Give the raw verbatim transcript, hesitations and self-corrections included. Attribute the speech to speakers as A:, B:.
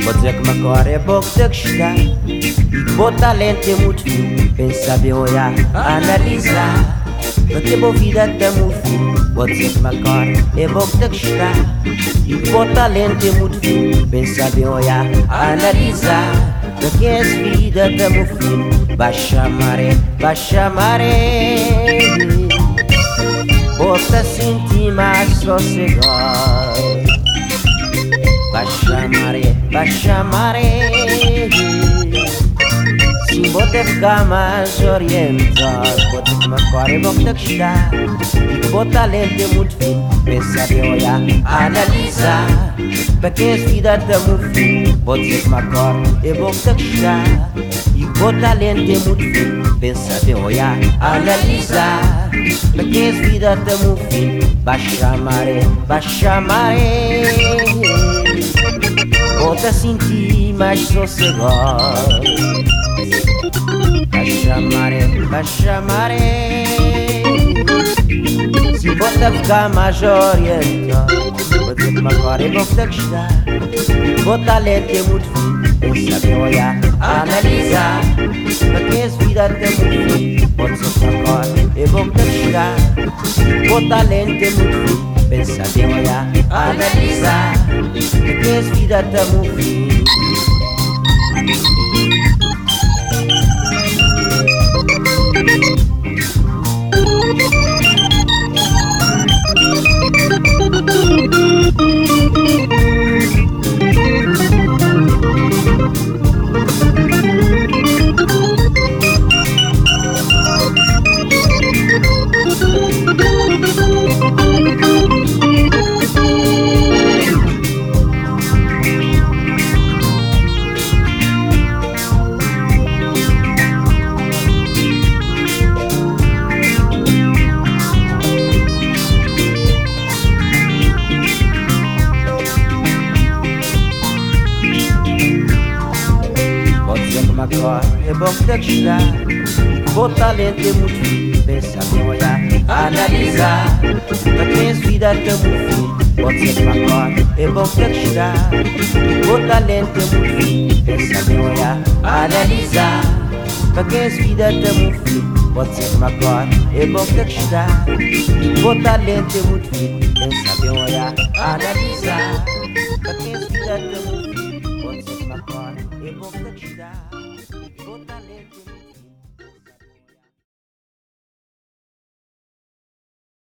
A: Vou dizer que uma cor é pouco de gostar. Bom talento é muito fino. Pensa bem, olhar, analisar. Porque boa vida está muito fino. Vou dizer que uma cor é pouco de gostar. E bom talento é muito fino. Pensa bem, olhar, analisar. Porque essa vida está muito fino. Baixa a maré, baixa a maré. Bota sentir mais sossegado. Baixa a maré, baixa a maré. Se bota ficar mais orientado. Bota que uma cor é bom que está. E bom talento é muito fino. Pensa bem, olhar, analisar. Para que essa vida está muito fino. Bota que uma cor é bom que está. E bom talento é muito fino. Pensa bem, olhar, analisar. Para que essa vida está muito fino. Baixa a maré, baixa a maré. Bota a sentir mais sossegado. Baixa a maré, baixa a maré. Se bota a ficar mais orientado. Vou dizer que uma cor é bom que está. Bom talento é muito fino. Pensa bem, olhar, analisar. Para que essa vida está muito fino. Pode ser que uma cor é bom que está. Bom talento é muito fino. Pensa bem, olhar, analisar. Porque essa vida está muito fino. Uma cor é bom que está. Bom talento é muito fino. Pensa bem, olhar, analisar. Para quem essa vida está muito fino. Pode ser que uma cor é bom que está. Bom talento é muito fino. Pensa bem, olhar, analisar. Para quem essa vida está muito fino. Pode ser que uma cor é bom que está. Bom talento é muito fino. Pensa bem, olhar, analisar. Para quem essa vida está